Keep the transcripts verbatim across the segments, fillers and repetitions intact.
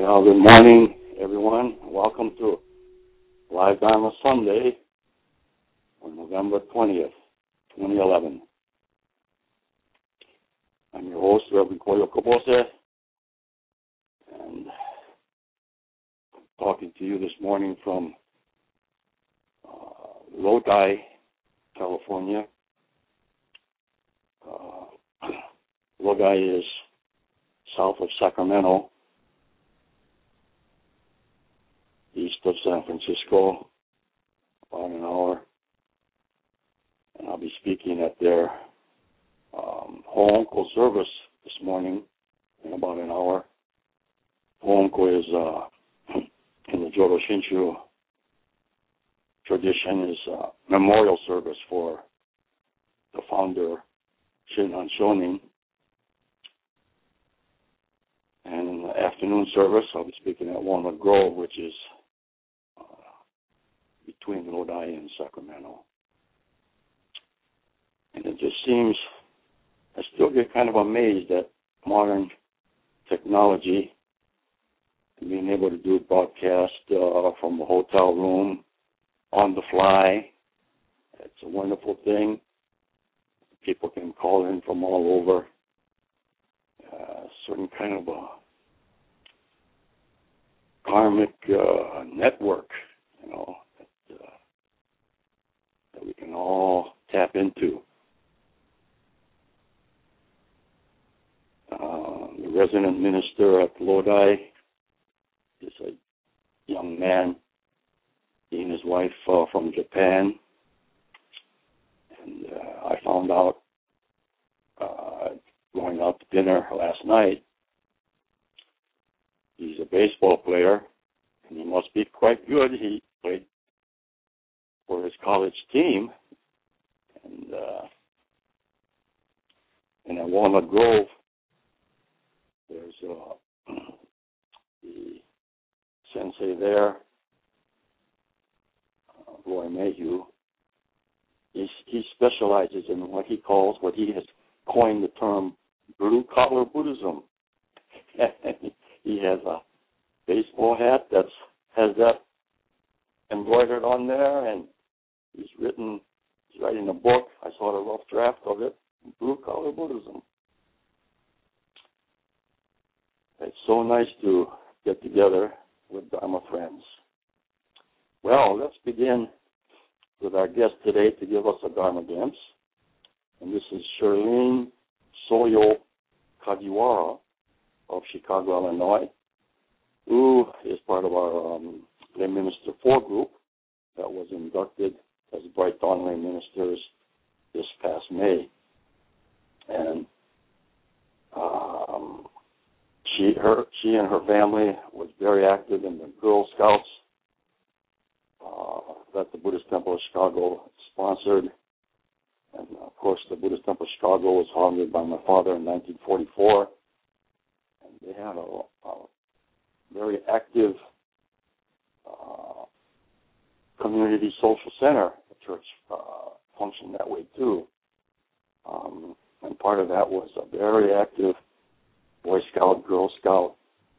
Well, good morning, everyone. Welcome to Live Dharma Sunday on November twentieth, twenty eleven. I'm your host, Reverend Koyo Kobose, and I'm talking to you this morning from uh, Lodi, California. Uh, Lodi is south of Sacramento, east of San Francisco, about an hour. And I'll be speaking at their um, Ho'onko service this morning in about an hour. Ho'onko is, uh, in the Jodo Shinshu tradition, is a memorial service for the founder, Shinran Shonin. And in the afternoon service, I'll be speaking at Walnut Grove, which is uh, between Lodi and Sacramento. And it just seems, I still get kind of amazed at modern technology and being able to do broadcast uh, from the hotel room on the fly. It's a wonderful thing. People can call in from all over. Uh, certain kind of a karmic uh, network, you know, that, uh, that we can all tap into. Uh, the resident minister at Lodi is a young man, he and his wife uh, from Japan, and uh, I found out uh, going out to dinner last night, he's a baseball player, and he must be quite good. He played for his college team, and uh, and at Walnut Grove, there's uh, the sensei there, uh, Roy Mayhew. He's, he specializes in what he calls, what he has coined the term, blue-collar Buddhism. He has a baseball hat that has that embroidered on there, and he's written, he's writing a book. I saw the rough draft of it, Blue-Collar Buddhism. It's so nice to get together with Dharma friends. Well, let's begin with our guest today to give us a Dharma glimpse. And this is Shirlene Soyo Kajiwara of Chicago, Illinois, who is part of our um, lay minister four group that was inducted as Bright Dawn lay ministers this past May. And um, she, her, she and her family was very active in the Girl Scouts uh, that the Buddhist Temple of Chicago sponsored. And, of course, the Buddhist Temple of Chicago was founded by my father in nineteen forty-four. And they had a, a very active uh, community social center. The church uh, functioned that way, too. Um, and part of that was a very active Boy Scout, Girl Scout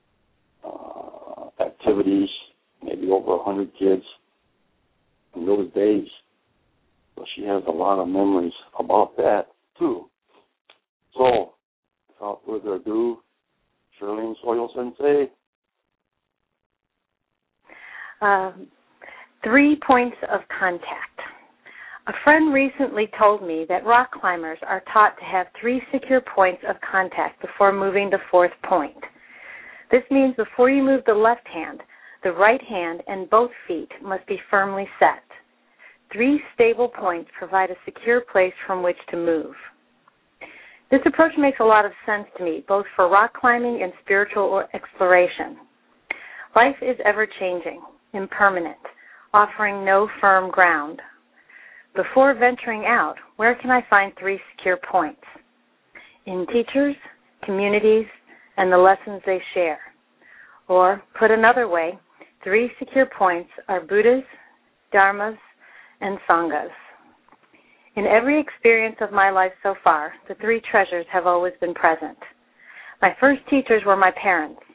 uh, activities, maybe over one hundred kids in those days. So she has a lot of memories about that, too. So, without further ado, Shirlene Soyo Sensei. Um, three points of contact. A friend recently told me that rock climbers are taught to have three secure points of contact before moving the fourth point. This means before you move the left hand, the right hand and both feet must be firmly set. Three stable points provide a secure place from which to move. This approach makes a lot of sense to me, both for rock climbing and spiritual exploration. Life is ever-changing, impermanent, offering no firm ground. Before venturing out, where can I find three secure points? In teachers, communities, and the lessons they share. Or, put another way, three secure points are Buddhas, Dharmas, and Sanghas. In every experience of my life so far, the three treasures have always been present. My first teachers were my parents.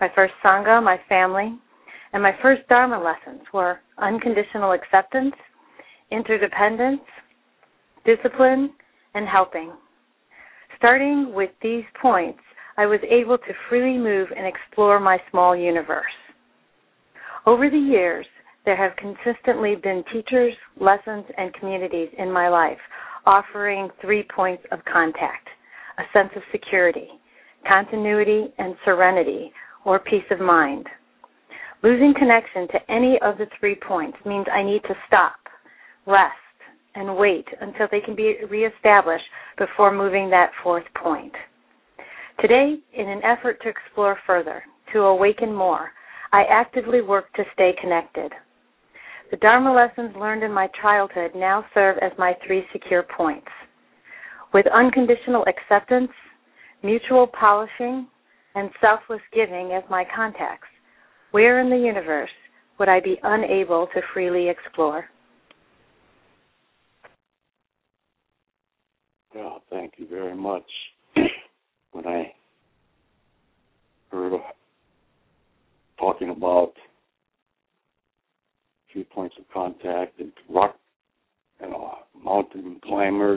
my first Sangha, my family, and my first Dharma lessons were unconditional acceptance, interdependence, discipline, and helping. Starting with these points, I was able to freely move and explore my small universe. Over the years, there have consistently been teachers, lessons, and communities in my life offering three points of contact: a sense of security, continuity, and serenity, or peace of mind. Losing connection to any of the three points means I need to stop, rest, and wait until they can be reestablished before moving that fourth point. Today, in an effort to explore further, to awaken more, I actively work to stay connected. The Dharma lessons learned in my childhood now serve as my three secure points. With unconditional acceptance, mutual polishing, and selfless giving as my contacts, where in the universe would I be unable to freely explore? Well, thank you very much. When I heard talking about three points of contact and rock, you know, mountain climbers,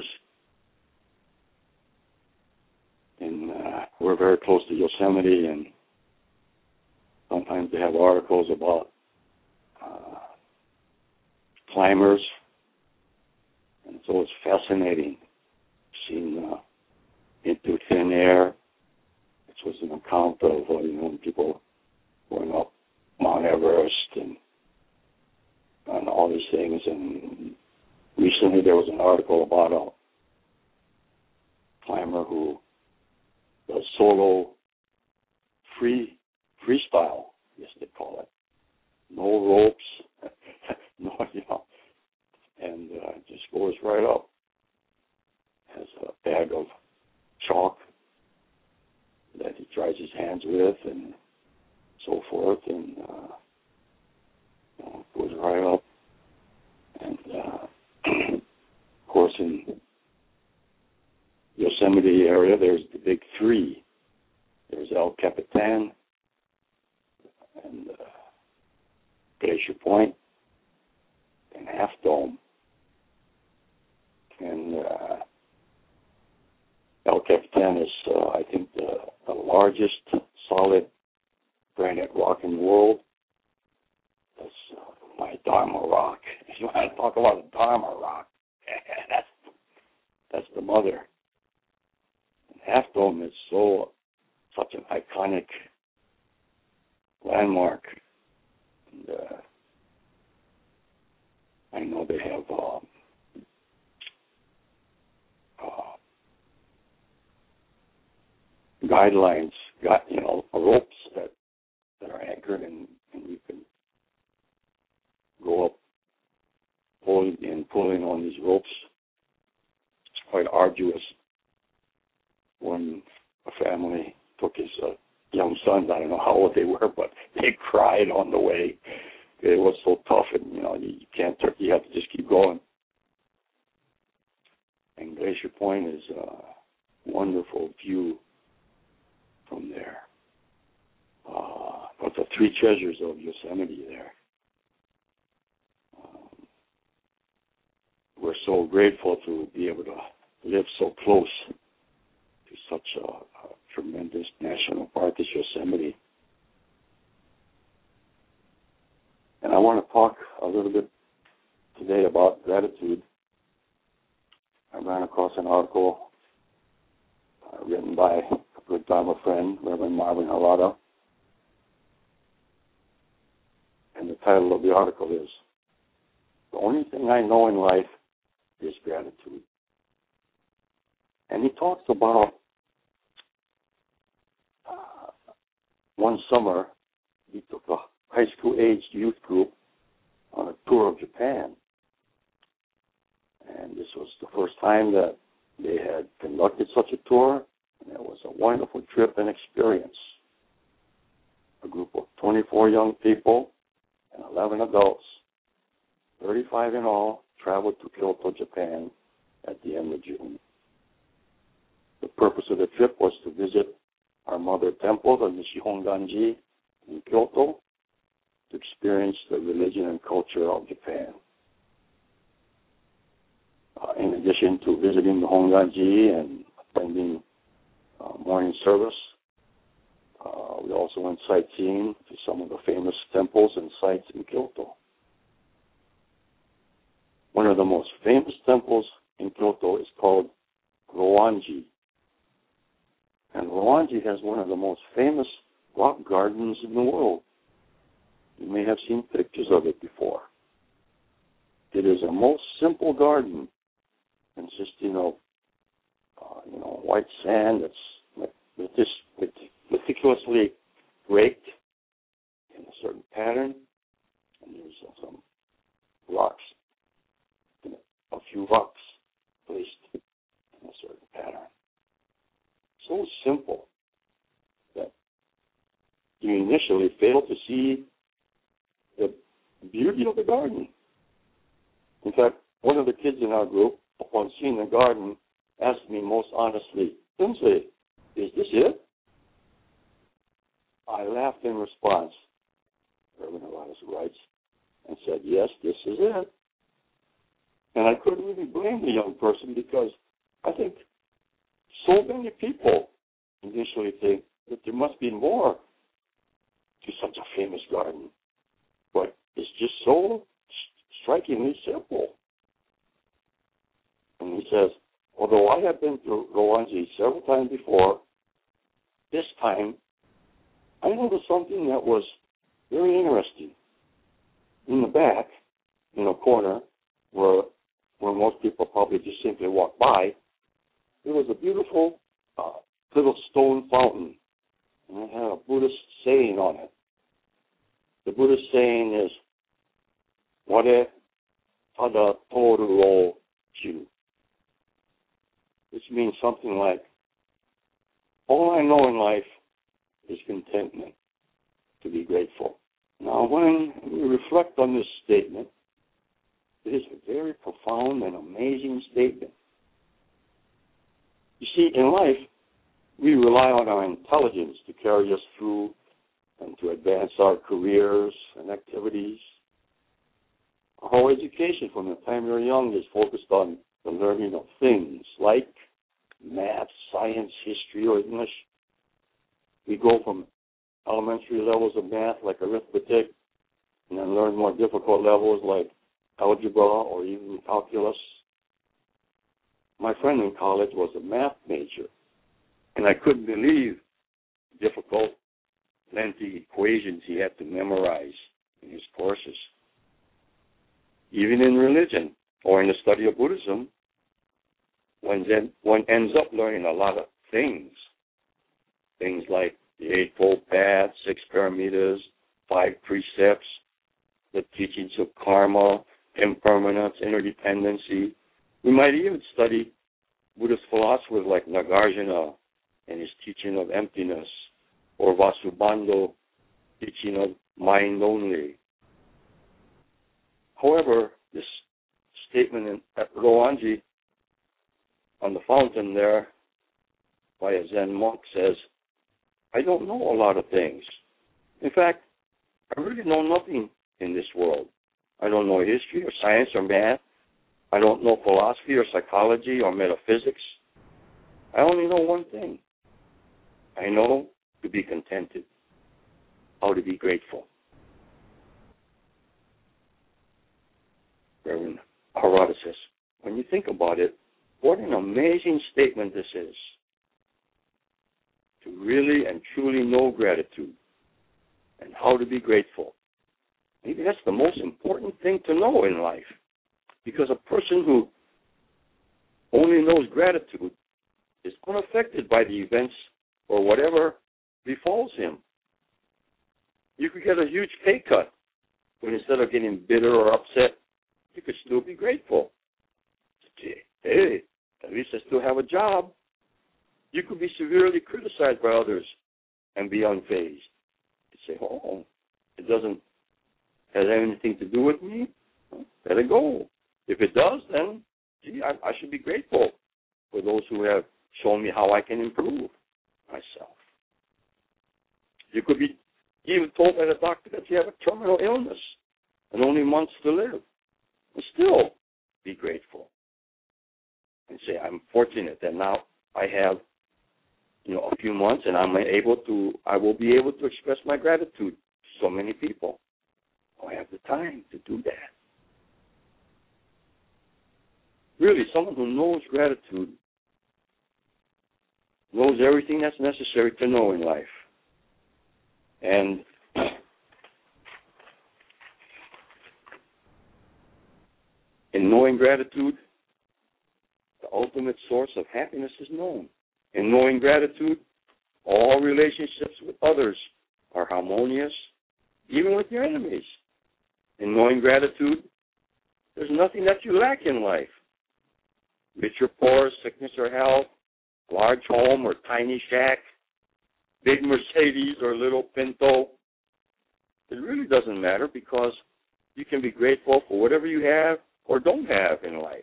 and uh, we're very close to Yosemite, and sometimes they have articles about uh, climbers, and so it's fascinating seeing uh, into thin air. This was an account of uh, you know people going up Mount Everest and and all these things. And recently there was an article about a climber who does solo free freestyle, I guess they call it. No ropes, no, you know, and uh, just goes right up. Has a bag of chalk that he dries his hands with and so forth, and uh, you know, goes right up. And uh, of course, in Yosemite area, there's the big three. There's El Capitan and uh, Glacier Point and Half Dome. And uh, El Capitan is, uh, I think, the, the largest solid granite rock in the world. That's uh, my Dharma rock. If you want to talk about a Dharma rock, that's that's the mother. And Half Dome is so such an iconic landmark. And, uh, I know they have uh, uh, guidelines, got you know ropes that, that are anchored, and, and you can go up pulling and pulling on these ropes. It's quite arduous. When a family took his uh, young sons, I don't know how old they were, but they cried on the way. It was so tough, and you know you, you can't. You have to just keep going. And Glacier Point is a wonderful view from there. Uh, but the three treasures of Yosemite there. Um, we're so grateful to be able to live so close to such a, a tremendous national park as Yosemite. And I want to talk a little bit today about gratitude. I ran across an article uh, written by a good Dharma friend, Reverend Marvin Harada. And the title of the article is, "The Only Thing I Know in Life is Gratitude." And he talks about uh, one summer he took a high school-aged youth group on a tour of Japan. And this was the first time that they had conducted such a tour, and it was a wonderful trip and experience. A group of twenty-four young people and eleven adults, thirty-five in all, traveled to Kyoto, Japan at the end of June. The purpose of the trip was to visit our mother temple, the Nishihonganji, in Kyoto to experience the religion and culture of Japan. Uh, in addition to visiting the Honganji and attending uh, morning service, uh, we also went sightseeing to some of the famous temples and sites in Kyoto. One of the most famous temples in Kyoto is called Roanji. And Roanji has one of the most famous rock gardens in the world. You may have seen pictures of it before. It is a most simple garden consisting of, uh, you know, white sand that's meticulously raked in a certain pattern, and there's uh, some rocks, a few rocks placed in a certain pattern. So simple that you initially fail to see the beauty of the garden. In fact, one of the kids in our group, upon seeing the garden, asked me most honestly, "Sensei, is this it?" I laughed in response, Reverend Elias writes, and said, "Yes, this is it." And I couldn't really blame the young person, because I think so many people initially think that there must be more to such a famous garden. But it's just so strikingly simple. And he says, although I have been to Roanji several times before, this time I noticed something that was very interesting. In the back, in a corner, where where most people probably just simply walk by, there was a beautiful uh, little stone fountain, and it had a Buddhist saying on it. The Buddhist saying is, "Ware tada toru o chu," which means something like, all I know in life is contentment, to be grateful. Now, when we reflect on this statement, it is a very profound and amazing statement. You see, in life, we rely on our intelligence to carry us through and to advance our careers and activities. Our whole education from the time we're young is focused on the learning of things like math, science, history, or English. We go from elementary levels of math like arithmetic and then learn more difficult levels like algebra or even calculus. My friend in college was a math major, and I couldn't believe the difficult, lengthy equations he had to memorize in his courses. Even in religion or in the study of Buddhism, one, then, one ends up learning a lot of things. Things like the Eightfold Path, Six Paramitas, Five Precepts, the teachings of karma, impermanence, interdependency. We might even study Buddhist philosophers like Nagarjuna and his teaching of emptiness, or Vasubandhu, teaching of mind only. However, this statement in, at Roanji, on the fountain there, by a Zen monk says, I don't know a lot of things. In fact, I really know nothing in this world. I don't know history or science or math. I don't know philosophy or psychology or metaphysics. I only know one thing. I know to be contented, how to be grateful. Reverend Harada says, when you think about it, what an amazing statement this is. To really and truly know gratitude and how to be grateful. Maybe that's the most important thing to know in life. Because a person who only knows gratitude is unaffected by the events or whatever befalls him. You could get a huge pay cut, but instead of getting bitter or upset, you could still be grateful. Hey, at least I still have a job. You could be severely criticized by others and be unfazed. You say, oh, it doesn't have anything to do with me? Let it go. If it does, then, gee, I, I should be grateful for those who have shown me how I can improve myself. You could be even told by the doctor that you have a terminal illness and only months to live. And still be grateful. And say, I'm fortunate that now I have, you know, a few months and I'm able to, I will be able to express my gratitude to so many people. I have the time to do that. Really, someone who knows gratitude knows everything that's necessary to know in life. And in knowing gratitude, the ultimate source of happiness is known. In knowing gratitude, all relationships with others are harmonious, even with your enemies. In knowing gratitude, there's nothing that you lack in life. Rich or poor, sickness or health, large home or tiny shack, big Mercedes or little Pinto. It really doesn't matter because you can be grateful for whatever you have or don't have in life.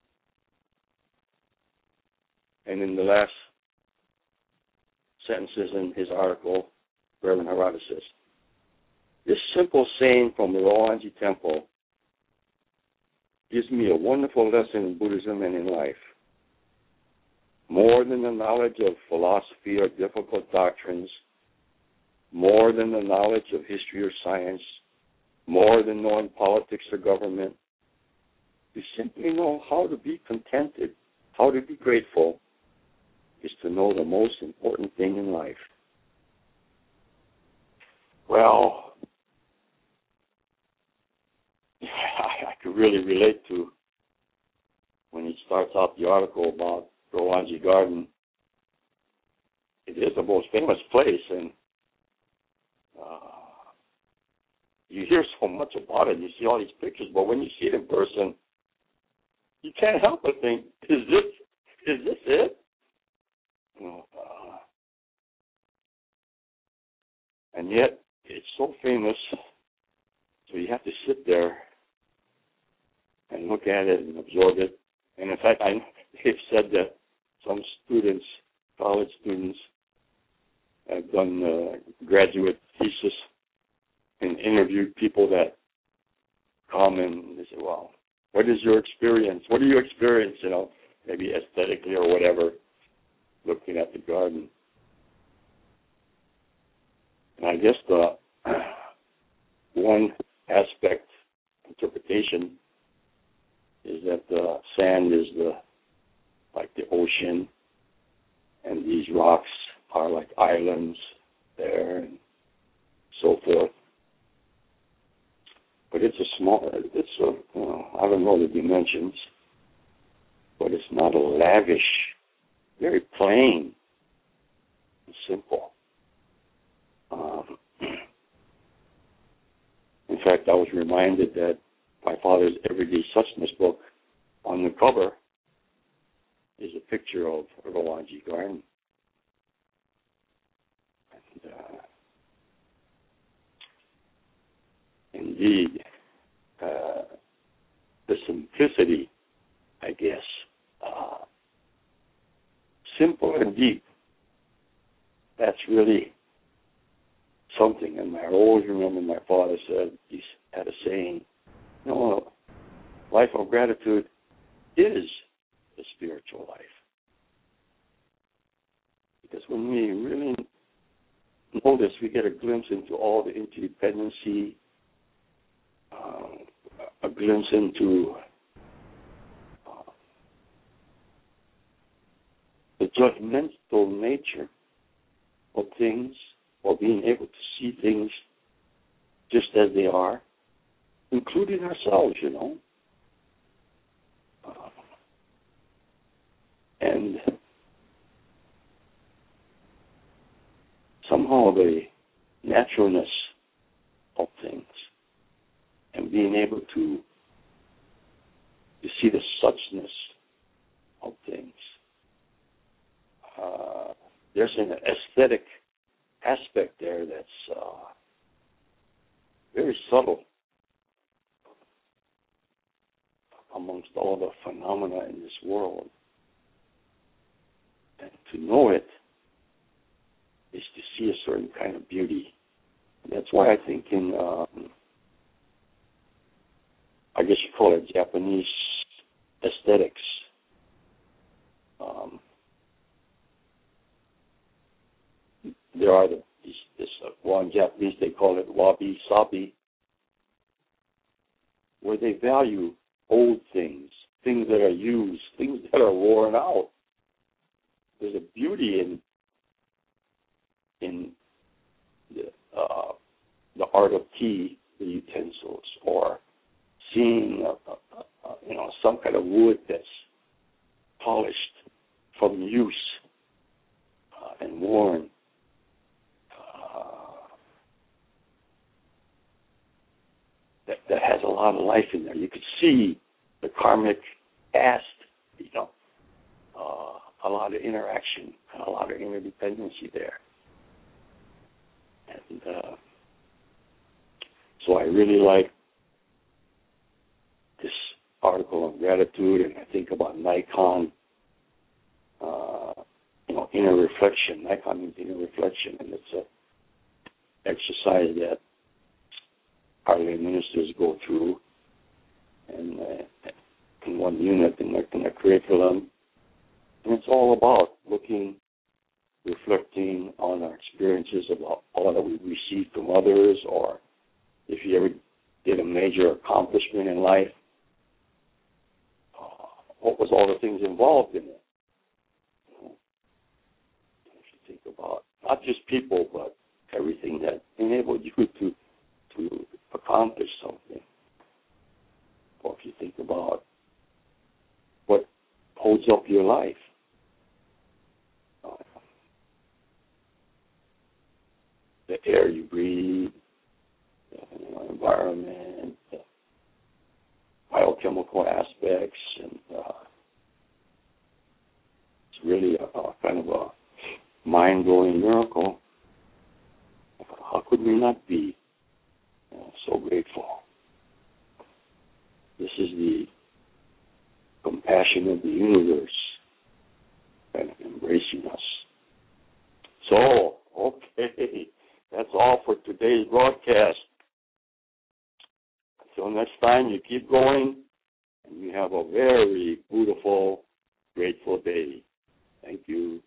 And in the last sentences in his article, Reverend Harada says, this simple saying from the Rowanji Temple gives me a wonderful lesson in Buddhism and in life. More than the knowledge of philosophy or difficult doctrines, more than the knowledge of history or science, more than knowing politics or government, to simply know how to be contented, how to be grateful, is to know the most important thing in life. Well, I, I could really relate to when he starts out the article about Rowanji Garden. It is the most famous place, and uh, you hear so much about it. You see all these pictures, but when you see it in person, you can't help but think, is this, is this it? You know, uh, and yet, it's so famous, so you have to sit there and look at it and absorb it. And in fact, I, they've said that some students, college students, have done uh, graduate thesis and interviewed people that come and they say, well, what is your experience? What do you experience, you know, maybe aesthetically or whatever, looking at the garden? And I guess the one aspect, interpretation, is that the sand is the like the ocean, and these rocks are like islands there, and so forth. But it's a small, it's a, you know, I don't know the dimensions, but it's not a lavish, very plain and simple. Um, in fact, I was reminded that my father's Everyday Sustenance book, on the cover, is a picture of Rowanji Garden. And, uh, indeed, uh, the simplicity, I guess, uh, simple and deep, that's really something. And I always remember my father said, he had a saying, you know, life of gratitude is the spiritual life. Because when we really know this, we get a glimpse into all the interdependency, uh, a glimpse into uh, the judgmental nature of things, or being able to see things just as they are, including ourselves, you know. Uh, and somehow the naturalness of things and being able to, to see the suchness of things. Uh, there's an aesthetic aspect there that's uh, very subtle amongst all the phenomena in this world. And to know it is to see a certain kind of beauty That's why I think in, um, I guess you call it Japanese aesthetics, um, there are the, this, this uh, well, in Japanese they call it wabi-sabi, where they value old things, things that are used, things that are worn out. There's a beauty in in the, uh, the art of tea, the utensils, or seeing a, a, a, you know some kind of wood that's polished from use uh, and worn. Uh, that that has a lot of life in there. You could see the karmic past, you know, uh, a lot of interaction, a lot of interdependency there. And uh, so I really like this article on gratitude, and I think about Nikon, uh, you know, inner reflection. Nikon means inner reflection, and it's a exercise that our lay ministers go through, and uh, in one unit in the, in the curriculum, and it's all about looking, reflecting on our experiences about all that we received from others, or if you ever did a major accomplishment in life, uh, what was all the things involved in it? You know, if you think about not just people, but everything that enabled you to to accomplish something, or if you think about what holds up your life. Uh, the air you breathe, the you know, environment, the biochemical aspects, and uh, it's really a, a kind of a mind-blowing miracle. How could we not be you know, so grateful? This is the compassion of the universe and embracing us. So, okay, that's all for today's broadcast. Until next time, you keep going, and you have a very beautiful, grateful day. Thank you.